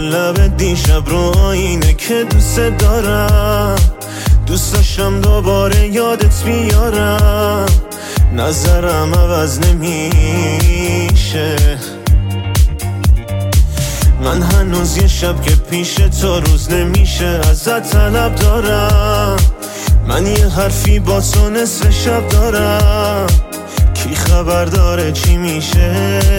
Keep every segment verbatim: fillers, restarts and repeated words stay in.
لب دیشب رو آینه که دوست دارم، دوست داشتم دوباره یادت بیارم، نظرم عوض نمیشه. من هنوز یه شب که پیش تو روز نمیشه ازت طلب دارم. من یه حرفی با تو نصف شب دارم، کی خبر داره چی میشه؟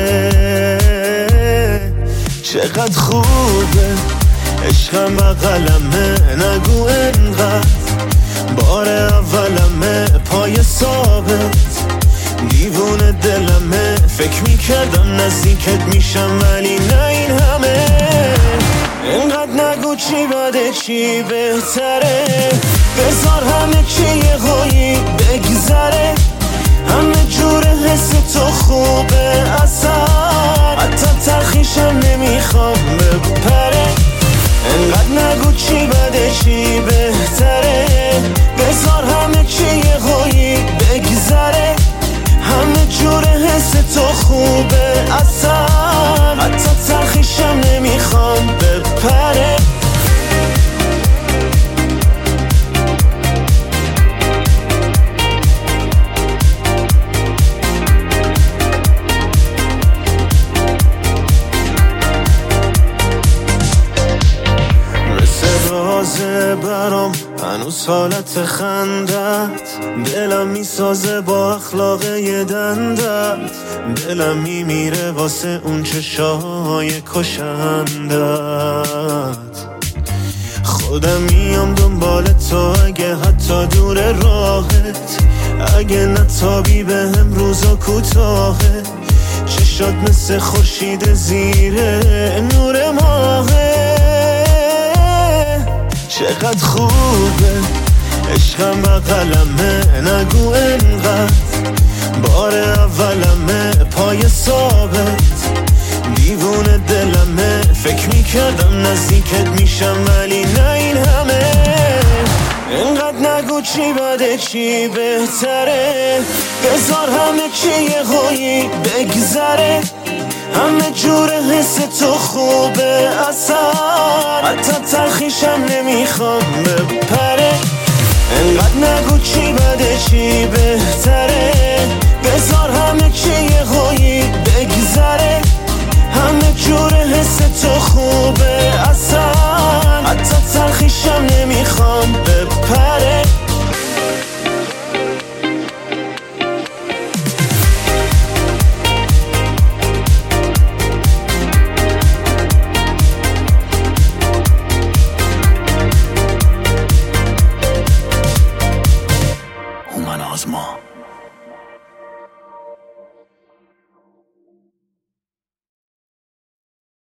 چقدر خوبه عشقم بغلمه، نگو انقدر بار اولمه، پای ثابت دیوونه دلمه. فکر میکردم نزدیکت میشم ولی نه این همه. اینقدر نگو چی بده چی بهتره، بذار همه چی یه قوی بگذره. همه جور حس تو خوبه اصلا، حتی تلخیشم نمیخوام بپره. اینقدر نگو چی بده چی بهتره، بذار همه چی یه قوی بگذره. همه جور حس تو خوبه اصلا، حتی تلخیشم نمیخوام بپره. برام هنوز حالت خندت، دلم میسازه با اخلاق یه دندت. دلم میمیره واسه اون چشای کشندت. خودم میام دنبال تو اگه حتی دور راهت، اگه نتابی به هم روزا کوتاهه. چشات مثل خورشید زیره نور ماهه. چقدر خوبه عشقم بغلمه، نگو انقدر بار اولمه، پای ثابت دیوونه دلمه. فکر میکردم نزدیکت میشم ولی نه این همه. اینقدر نگو چی بده چی بهتره، بذار همه چی یه قوی بگذره. همه جور حس تو خوبه اصلا، حتی تلخیشم نمیخوام بپره. اینقدر نگو چی بده چی بهتره،